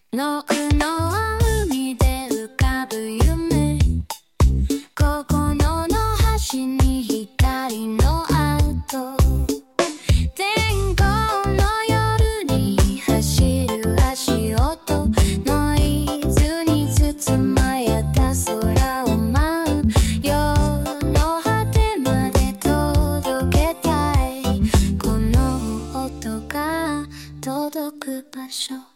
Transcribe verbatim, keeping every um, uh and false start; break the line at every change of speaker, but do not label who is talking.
遠くの海で浮かぶ夢、心の端に光の跡、天候の夜に走る足音、ノイズに包まれた空を舞う、夜の果てまで届けたい、この音が届く場所。